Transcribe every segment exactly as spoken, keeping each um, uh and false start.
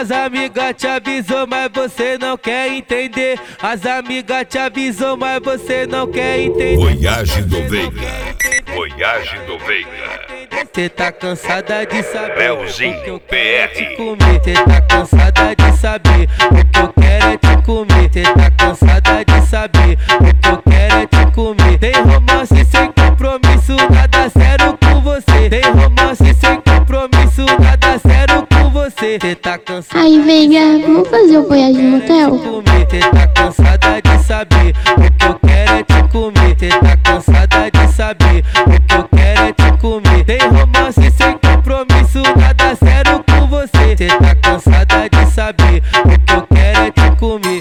Suas amigas te avisou, mas você não quer entender. As amigas te avisou, mas você não quer entender. Voyage do Veiga, Voyage do Veiga. Cê tá cansada de saber Leozinho o que eu P quero é R. te comer. Cê tá cansada de saber o que eu quero é te comer. Cê tá cansada de saber o que eu quero é te comer. Tem romance sem compromisso, nada sério com você. Tem romance sem compromisso, nada sério com você. Cê tá cansada. Aí, Veiga, vamos fazer o Voyage no motel? Cê tá cansada de saber o que eu quero é te comer. Cê tá cansada de saber o que eu quero é te comer. Tem romance sem compromisso, nada sério com você. Cê tá cansada de saber o que eu quero é te comer.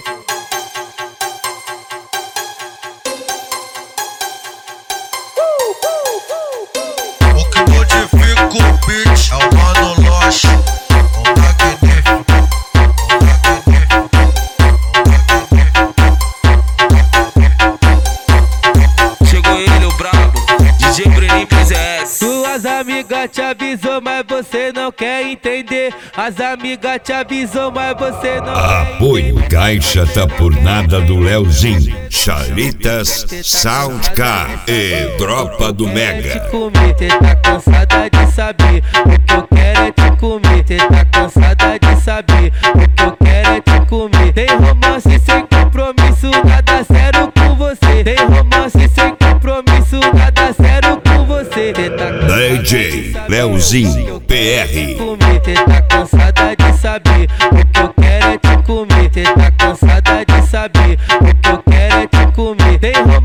O que modifica o beat é o Mano Loche, o magnífico, Chegou ele, o brabo, D J Breninho P Z S. Suas amigas te avisou, mas você não quer entender. As amigas te avisou, mas você não quer entender. Apoio Caixa tá por nada do Leozinho, Chalitas, Soundcar e Dropa do Mega. Cê tá cansada de saber o que eu quero é te comer. Cê tá cansada de saber o que eu quero é te comer. Tem romance sem compromisso, nada sério com você. Tem romance sem compromisso, nada sério com você. Cê tá D J Leozinho P R. Cê tá cansada de saber o que eu quero é te comer. Cê tá cansada de saber o que eu quero é te comer. Tem romance